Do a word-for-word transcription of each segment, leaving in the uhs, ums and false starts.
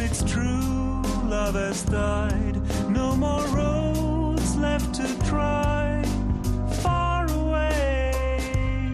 it's true, love has died. No more roads left to try. Far away.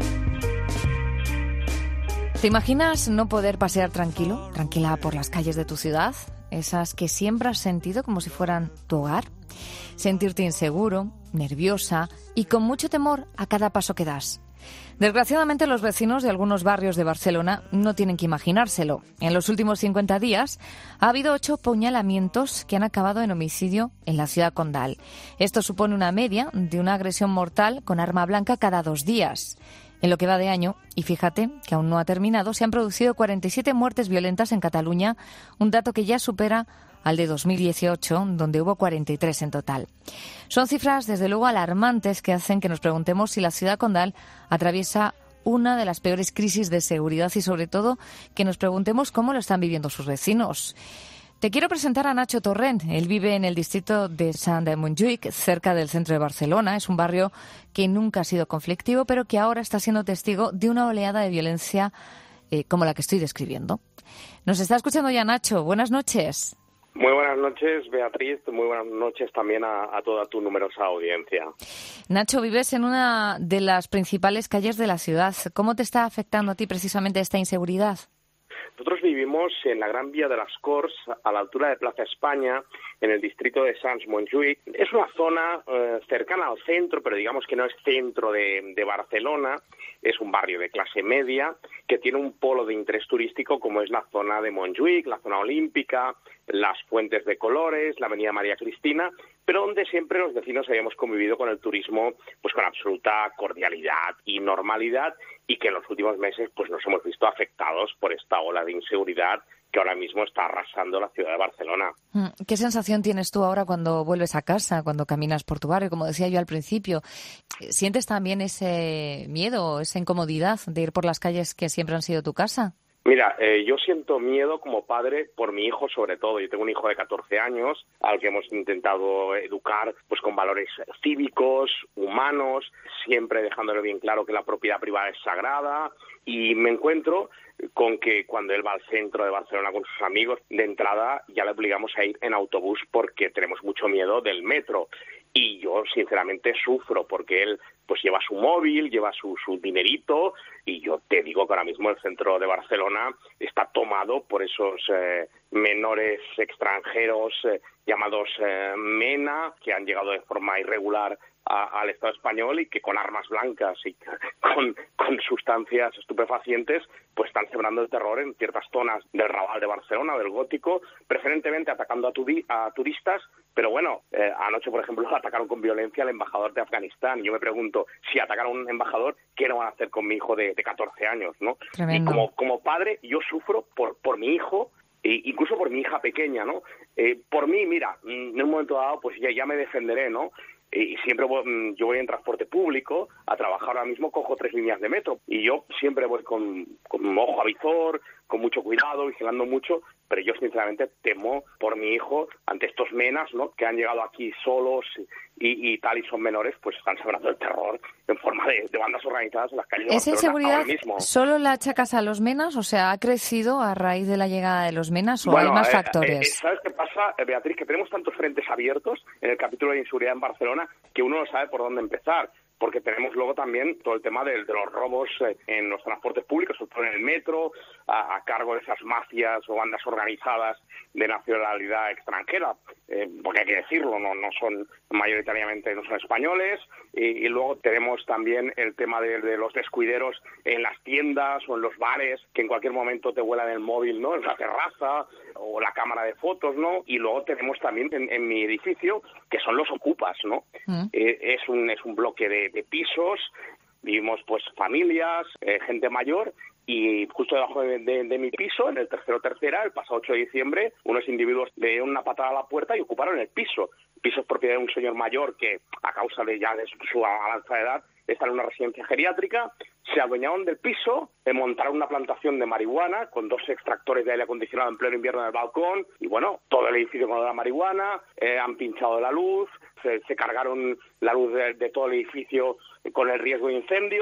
¿Te imaginas no poder pasear tranquilo, tranquila por las calles de tu ciudad? Esas que siempre has sentido como si fueran tu hogar. Sentirte inseguro, nerviosa y con mucho temor a cada paso que das. Desgraciadamente, los vecinos de algunos barrios de Barcelona no tienen que imaginárselo. En los últimos cincuenta días ha habido ocho apuñalamientos que han acabado en homicidio en la ciudad condal. Esto supone una media de una agresión mortal con arma blanca cada dos días. En lo que va de año, y fíjate que aún no ha terminado, se han producido cuarenta y siete muertes violentas en Cataluña, un dato que ya supera al de dos mil dieciocho, donde hubo cuarenta y tres en total. Son cifras, desde luego, alarmantes que hacen que nos preguntemos si la ciudad condal atraviesa una de las peores crisis de seguridad y, sobre todo, que nos preguntemos cómo lo están viviendo sus vecinos. Te quiero presentar a Nacho Torrent. Él vive en el distrito de Sant de Montjuïc, cerca del centro de Barcelona. Es un barrio que nunca ha sido conflictivo, pero que ahora está siendo testigo de una oleada de violencia eh, como la que estoy describiendo. Nos está escuchando ya Nacho. Buenas noches. Muy buenas noches, Beatriz. Muy buenas noches también a, a toda tu numerosa audiencia. Nacho, vives en una de las principales calles de la ciudad. ¿Cómo te está afectando a ti precisamente esta inseguridad? Nosotros vivimos en la Gran Vía de las Corts, a la altura de Plaza España, en el distrito de Sant de Montjuïc. Es una zona eh, cercana al centro, pero digamos que no es centro de, de Barcelona. Es un barrio de clase media que tiene un polo de interés turístico como es la zona de Montjuïc, la zona olímpica, las fuentes de colores, la avenida María Cristina, pero donde siempre los vecinos habíamos convivido con el turismo pues con absoluta cordialidad y normalidad, y que en los últimos meses pues nos hemos visto afectados por esta ola de inseguridad que ahora mismo está arrasando la ciudad de Barcelona. ¿Qué sensación tienes tú ahora cuando vuelves a casa, cuando caminas por tu barrio? Como decía yo al principio, ¿sientes también ese miedo, esa incomodidad de ir por las calles que siempre han sido tu casa? Mira, eh, yo siento miedo como padre por mi hijo sobre todo. Yo tengo un hijo de catorce años al que hemos intentado educar pues con valores cívicos, humanos, siempre dejándole bien claro que la propiedad privada es sagrada, y me encuentro con que cuando él va al centro de Barcelona con sus amigos, de entrada ya le obligamos a ir en autobús porque tenemos mucho miedo del metro. Y yo, sinceramente, sufro porque él pues lleva su móvil, lleva su, su dinerito, y yo te digo que ahora mismo el centro de Barcelona está tomado por esos eh, menores extranjeros eh, llamados eh, MENA, que han llegado de forma irregular a, al Estado español y que con armas blancas y con, con sustancias estupefacientes pues están sembrando el terror en ciertas zonas del Raval de Barcelona, del Gótico, preferentemente atacando a, turi- a turistas. Pero bueno, eh, anoche, por ejemplo, atacaron con violencia al embajador de Afganistán. Yo me pregunto, si atacaron a un embajador, ¿qué no van a hacer con mi hijo de, de catorce años, ¿no? Tremendo. Y como, como padre, yo sufro por, por mi hijo, e incluso por mi hija pequeña, ¿no? Eh, por mí, mira, en un momento dado, pues ya, ya me defenderé, ¿no? Y siempre voy, yo voy en transporte público a trabajar. Ahora mismo cojo tres líneas de metro y yo siempre voy con, con ojo a visor, con mucho cuidado, vigilando mucho, pero yo sinceramente temo por mi hijo ante estos menas, ¿no?, que han llegado aquí solos y, y tal, y son menores, pues están sembrando el terror en forma de, de bandas organizadas en las calles de ¿Esa Barcelona inseguridad solo la achacas a los menas? O sea, ¿ha crecido a raíz de la llegada de los menas o bueno, hay más eh, factores? Eh, ¿Sabes qué pasa, Beatriz? Que tenemos tantos frentes abiertos en el capítulo de inseguridad en Barcelona que uno no sabe por dónde empezar. Porque tenemos luego también todo el tema de, de los robos eh, en los transportes públicos, sobre todo en el metro, a, a cargo de esas mafias o bandas organizadas de nacionalidad extranjera, eh, porque hay que decirlo, no, no son mayoritariamente, no son españoles. Y, y luego tenemos también el tema de, de los descuideros en las tiendas o en los bares, que en cualquier momento te vuelan el móvil, ¿no?, en la terraza o la cámara de fotos, ¿no? Y luego tenemos también en, en mi edificio, que son los ocupas, ¿no? Mm. Eh, es un es un bloque de, de pisos, vivimos pues familias, eh, gente mayor, y justo debajo de, de, de mi piso, en el tercero tercera, el pasado ocho de diciembre, unos individuos le dieron una patada a la puerta y ocuparon el piso. El piso es propiedad de un señor mayor que, a causa de ya de su, su avanzada edad, está en una residencia geriátrica. Se adueñaron del piso, montaron una plantación de marihuana con dos extractores de aire acondicionado en pleno invierno en el balcón, y bueno, todo el edificio con la marihuana, eh, han pinchado la luz, se, se cargaron la luz de, de todo el edificio con el riesgo de incendio.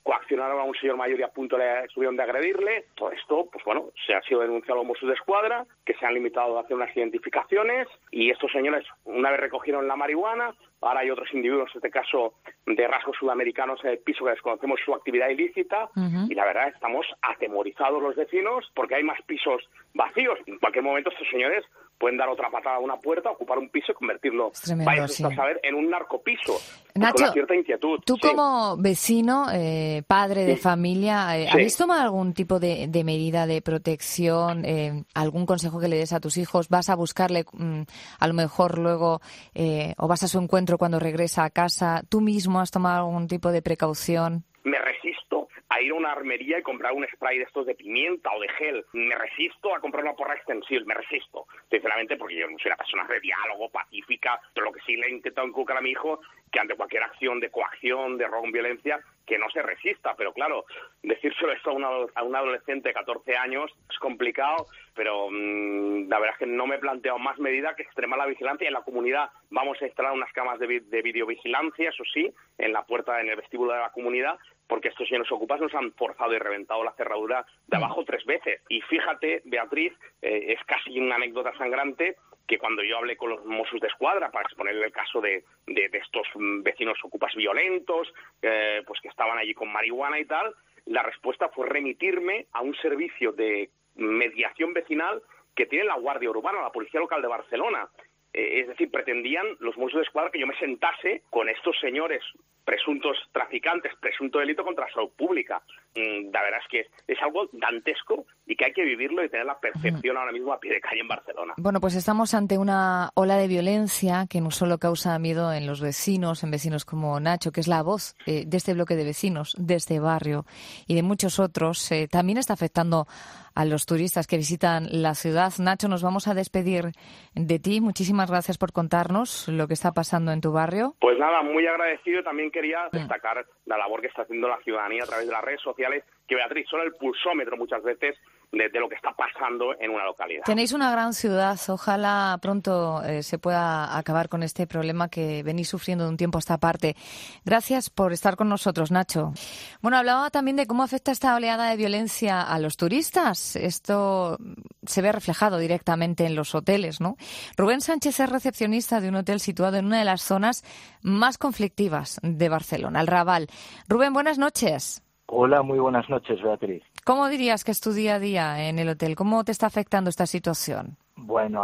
coaccionaron a un señor mayor y a punto le estuvieron de agredirle. Todo esto, pues bueno, se ha sido denunciado a los Mossos d'Esquadra, que se han limitado a hacer unas identificaciones, y estos señores, una vez recogieron la marihuana, ahora hay otros individuos, en este caso de rasgos sudamericanos en el piso, que desconocemos su actividad ilícita, uh-huh. y la verdad estamos atemorizados los vecinos porque hay más pisos vacíos. En cualquier momento estos señores pueden dar otra patada a una puerta, ocupar un piso y convertirlo, vaya sí. a saber, en un narcopiso. Nacho, con una cierta inquietud. Tú sí. como vecino, eh, padre de sí. familia, eh, sí. ¿habéis tomado algún tipo de, de medida de protección, eh, algún consejo que le des a tus hijos? ¿Vas a buscarle mm, a lo mejor luego eh, o vas a su encuentro cuando regresa a casa? ¿Tú mismo has tomado algún tipo de precaución? Me resisto a ir a una armería y comprar un spray de estos de pimienta o de gel. Me resisto a comprar una porra extensible, me resisto. Sinceramente, porque yo no soy una persona de diálogo, pacífica, pero lo que sí le he intentado inculcar a mi hijo, que ante cualquier acción de coacción, de robo con violencia, que no se resista. Pero claro, decírselo esto a un, a un adolescente de catorce años es complicado, pero mmm, la verdad es que no me he planteado más medida que extremar la vigilancia. En la comunidad vamos a instalar unas cámaras de, vi- de videovigilancia, eso sí, en la puerta, en el vestíbulo de la comunidad, porque estos señores ocupas nos han forzado y reventado la cerradura de abajo tres veces. Y fíjate, Beatriz, eh, es casi una anécdota sangrante, que cuando yo hablé con los Mossos d'Esquadra para exponerle el caso de, de, de estos vecinos ocupas violentos, eh, pues que estaban allí con marihuana y tal, la respuesta fue remitirme a un servicio de mediación vecinal que tiene la Guardia Urbana, la Policía Local de Barcelona. Eh, es decir, pretendían los Mossos d'Esquadra que yo me sentase con estos señores presuntos traficantes, presunto delito contra la salud pública. Mm, la verdad es que es algo dantesco y que hay que vivirlo y tener la percepción ahora mismo a pie de calle en Barcelona. Bueno, pues estamos ante una ola de violencia que no solo causa miedo en los vecinos, en vecinos como Nacho, que es la voz eh, de este bloque de vecinos, de este barrio y de muchos otros, eh, también está afectando a los turistas que visitan la ciudad. Nacho, nos vamos a despedir de ti. Muchísimas gracias por contarnos lo que está pasando en tu barrio. Pues nada, muy agradecido. También quería destacar la labor que está haciendo la ciudadanía a través de las redes sociales, que Beatriz, son el pulsómetro muchas veces de, de lo que está pasando en una localidad. Tenéis una gran ciudad. Ojalá pronto eh, se pueda acabar con este problema que venís sufriendo de un tiempo a esta parte. Gracias por estar con nosotros, Nacho. Bueno, hablaba también de cómo afecta esta oleada de violencia a los turistas. Esto se ve reflejado directamente en los hoteles, ¿no? Rubén Sánchez es recepcionista de un hotel situado en una de las zonas más conflictivas de Barcelona, el Raval. Rubén, buenas noches. Hola, muy buenas noches, Beatriz. ¿Cómo dirías que es tu día a día en el hotel? ¿Cómo te está afectando esta situación? Bueno,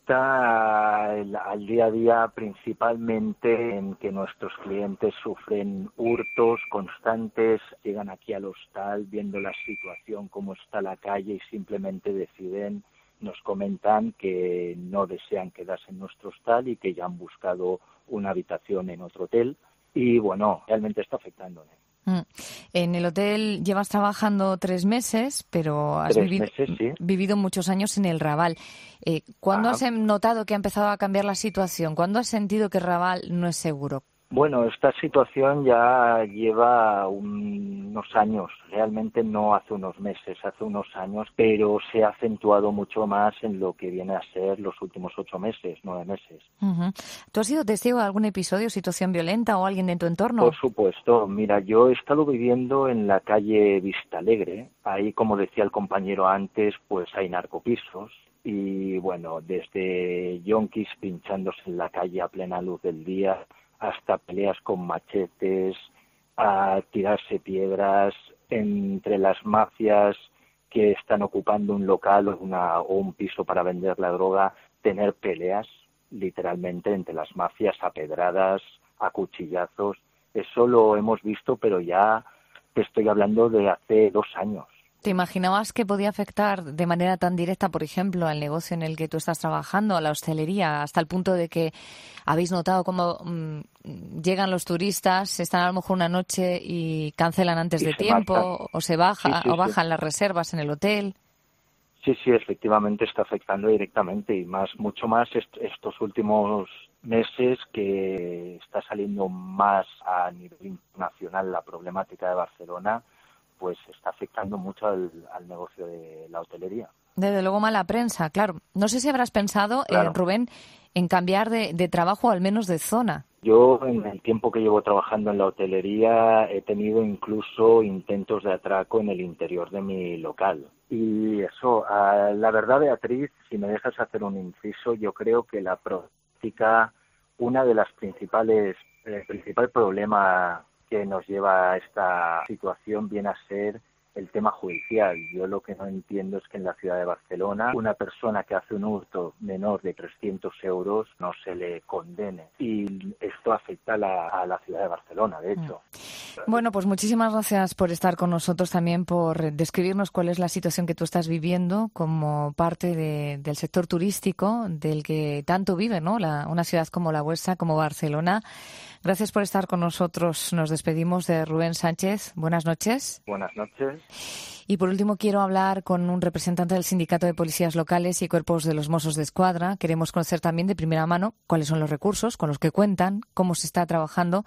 afecta al, al día a día principalmente en que nuestros clientes sufren hurtos constantes, llegan aquí al hostal viendo la situación, cómo está la calle y simplemente deciden, nos comentan que no desean quedarse en nuestro hostal y que ya han buscado una habitación en otro hotel y bueno, realmente está afectándome. Mm. En el hotel llevas trabajando tres meses, pero has tres vivi- meses, sí. vivido muchos años en el Raval. Eh, ¿Cuándo Ajá. has notado que ha empezado a cambiar la situación? ¿Cuándo has sentido que el Raval no es seguro? Bueno, esta situación ya lleva un, unos años, realmente no hace unos meses, hace unos años, pero se ha acentuado mucho más en lo que viene a ser los últimos ocho meses, nueve meses. Uh-huh. ¿Tú has sido testigo de algún episodio, situación violenta o alguien de tu entorno? Por supuesto. Mira, yo he estado viviendo en la calle Vistalegre. Ahí, como decía el compañero antes, pues hay narcopisos. Y bueno, desde yonkis pinchándose en la calle a plena luz del día, hasta peleas con machetes, a tirarse piedras entre las mafias que están ocupando un local o, una, o un piso para vender la droga, tener peleas literalmente entre las mafias a pedradas, a cuchillazos. Eso lo hemos visto, pero ya te estoy hablando de hace dos años. ¿Te imaginabas que podía afectar de manera tan directa, por ejemplo, al negocio en el que tú estás trabajando, a la hostelería, hasta el punto de que habéis notado cómo mmm, llegan los turistas, están a lo mejor una noche y cancelan antes y de tiempo, marchan. o se baja, sí, sí, o bajan sí. las reservas en el hotel? Sí, sí, efectivamente está afectando directamente y más, mucho más est- estos últimos meses que está saliendo más a nivel internacional la problemática de Barcelona, pues está afectando mucho al, al negocio de la hotelería. Desde luego mala prensa, claro. No sé si habrás pensado, Claro. eh, Rubén, en cambiar de, de trabajo o al menos de zona. Yo, en el tiempo que llevo trabajando en la hotelería, he tenido incluso intentos de atraco en el interior de mi local. Y eso, a la verdad, Beatriz, si me dejas hacer un inciso, yo creo que la práctica, una de las principales, el principal problema que nos lleva a esta situación viene a ser el tema judicial. Yo lo que no entiendo es que en la ciudad de Barcelona una persona que hace un hurto menor de trescientos euros no se le condene. Y esto afecta a la, a la ciudad de Barcelona, de hecho. Bueno, pues muchísimas gracias por estar con nosotros, también por describirnos cuál es la situación que tú estás viviendo como parte de, del sector turístico, del que tanto vive, ¿no? La, una ciudad como la vuestra, como Barcelona. Gracias por estar con nosotros. Nos despedimos de Rubén Sánchez. Buenas noches. Buenas noches. Y por último quiero hablar con un representante del Sindicato de Policías Locales y Cuerpos de los Mossos de Escuadra. Queremos conocer también de primera mano cuáles son los recursos con los que cuentan, cómo se está trabajando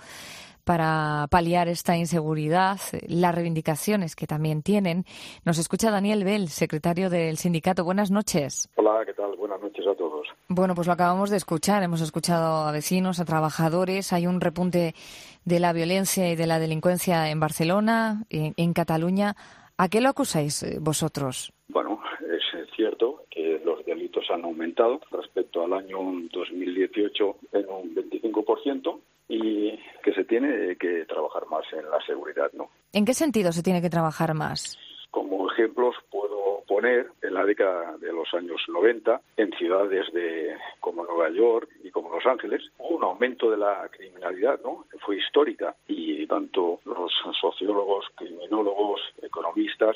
para paliar esta inseguridad, las reivindicaciones que también tienen. Nos escucha Daniel Bell, secretario del sindicato. Buenas noches. Hola, ¿qué tal? Buenas noches a todos. Bueno, pues lo acabamos de escuchar. Hemos escuchado a vecinos, a trabajadores. Hay un repunte de la violencia y de la delincuencia en Barcelona, en, en Cataluña. ¿A qué lo acusáis vosotros? Bueno, es cierto que los delitos han aumentado respecto al año dos mil dieciocho en un veinticinco por ciento y que se tiene que trabajar más en la seguridad, ¿no? ¿En qué sentido se tiene que trabajar más? Como ejemplos puedo poner en la década de los años noventa, en ciudades de como Nueva York y como Los Ángeles, hubo un aumento de la criminalidad, ¿no? Fue histórica y tanto los sociólogos, criminólogos, economistas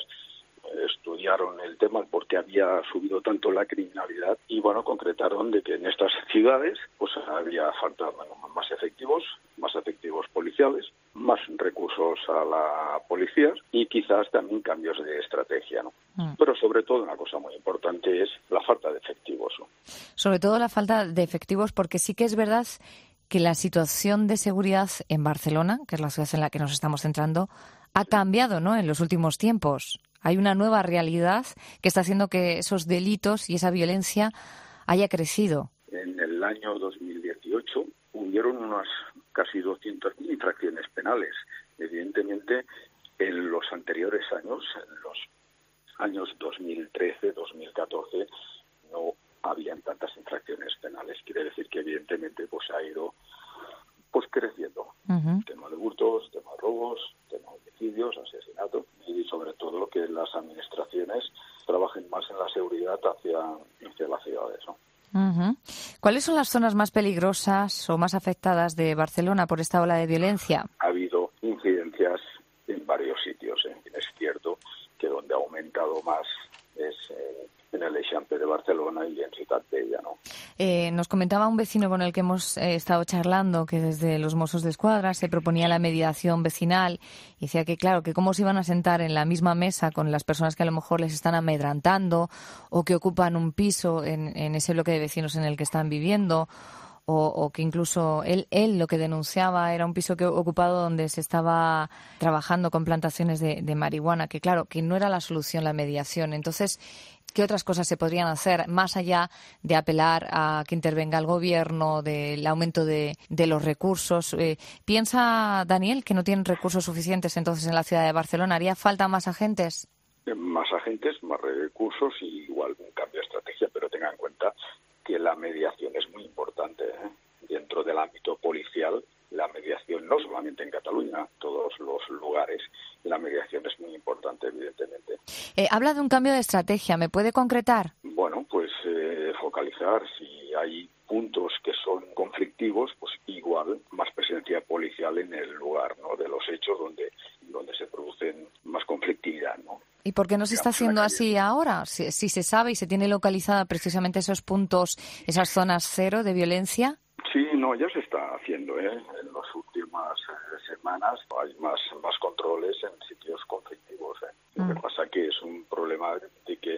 estudiaron el tema porque había subido tanto la criminalidad y bueno, concretaron de que en estas ciudades pues había falta bueno, más efectivos, más efectivos policiales, más recursos a la policía y quizás también cambios de estrategia, ¿no? Mm. Pero sobre todo una cosa muy importante es la falta de efectivos, ¿no? Sobre todo la falta de efectivos, porque sí que es verdad que la situación de seguridad en Barcelona, que es la ciudad en la que nos estamos centrando, ha cambiado, ¿no?, en los últimos tiempos. Hay una nueva realidad que está haciendo que esos delitos y esa violencia haya crecido. En el año dos mil dieciocho hubieron unas casi doscientas mil infracciones penales. Evidentemente, en los anteriores años, en los años dos mil trece, dos mil catorce, no habían tantas infracciones penales. Quiere decir que evidentemente pues ha ido pues creciendo. Uh-huh. Tema de hurtos, tema de robos, tema de homicidios, asesinatos y sobre todo que las administraciones trabajen más en la seguridad hacia, hacia las ciudades, ¿no? Uh-huh. ¿Cuáles son las zonas más peligrosas o más afectadas de Barcelona por esta ola de violencia? Ha habido incidencias en varios sitios, ¿eh? Es cierto que donde ha aumentado más es eh, en el Eixample de Barcelona y en Ciutat Vella, ¿no? Eh, nos comentaba un vecino con el que hemos eh, estado charlando que desde los Mossos de Escuadra se proponía la mediación vecinal y decía que, claro, que cómo se iban a sentar en la misma mesa con las personas que a lo mejor les están amedrantando o que ocupan un piso en, en ese bloque de vecinos en el que están viviendo. O, o que incluso él, él lo que denunciaba era un piso que ocupado donde se estaba trabajando con plantaciones de, de marihuana, que claro, que no era la solución la mediación. Entonces, ¿qué otras cosas se podrían hacer más allá de apelar a que intervenga el gobierno, del aumento de, de los recursos? Eh, ¿Piensa, Daniel, que no tienen recursos suficientes entonces en la ciudad de Barcelona? ¿Haría falta más agentes? Más agentes, más recursos y igual un cambio de estrategia, pero tenga en cuenta que la mediación es muy importante, ¿eh? Dentro del ámbito policial, la mediación no solamente en Cataluña, todos los lugares, la mediación es muy importante, evidentemente. Eh, habla de un cambio de estrategia, ¿me puede concretar? Bueno, pues eh, focalizar, si hay puntos que son conflictivos, pues igual más presencia policial en el lugar, ¿no?, de los hechos donde, donde se producen más conflictividad, ¿no? ¿Y por qué no se está haciendo así ahora? Si, si se sabe y se tiene localizada precisamente esos puntos, esas zonas cero de violencia. Sí, no, ya se está haciendo, ¿eh? En las últimas eh, semanas hay más, más controles en sitios conflictivos, ¿eh? Lo mm. que pasa que es un problema de que,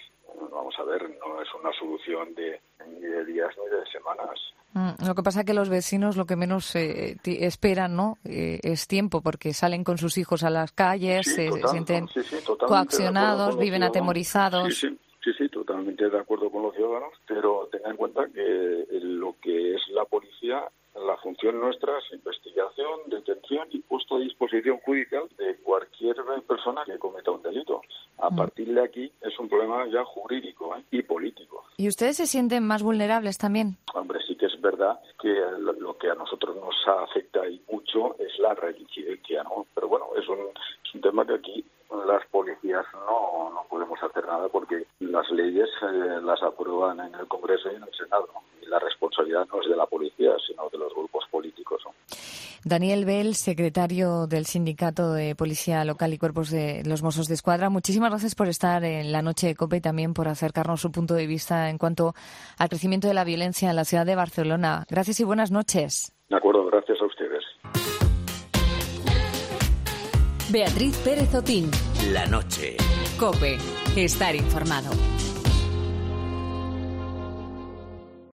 vamos a ver, no es una solución de ni de días ni de semanas. Mm, lo que pasa es que los vecinos lo que menos eh, t- esperan, ¿no? Eh, es tiempo, porque salen con sus hijos a las calles, sí, se, total, se sienten sí, sí, coaccionados, viven atemorizados. Sí, sí, sí, sí, totalmente de acuerdo con los ciudadanos, pero tenga en cuenta que lo que es la policía, la función función nuestra es investigación, detención y puesto a disposición judicial de cualquier persona que cometa un delito. A partir de aquí es un problema ya jurídico, ¿eh? y político. ¿Y ustedes se sienten más vulnerables también? Hombre, sí que es verdad que lo que a nosotros nos afecta y mucho es la reincidencia, ¿no? Pero bueno, es un, es un tema que aquí las policías no, no podemos hacer nada porque las leyes eh, las aprueban en el Congreso y en el Senado, ¿no? Y la responsabilidad no es de la policía, sino de los grupos políticos, ¿no? Daniel Bell, secretario del Sindicato de Policía Local y Cuerpos de los Mossos de Escuadra, muchísimas gracias por estar en la noche de COPE y también por acercarnos su punto de vista en cuanto al crecimiento de la violencia en la ciudad de Barcelona. Gracias y buenas noches. De acuerdo, gracias a ustedes. Beatriz Pérez Otín. La noche. COPE. Estar informado.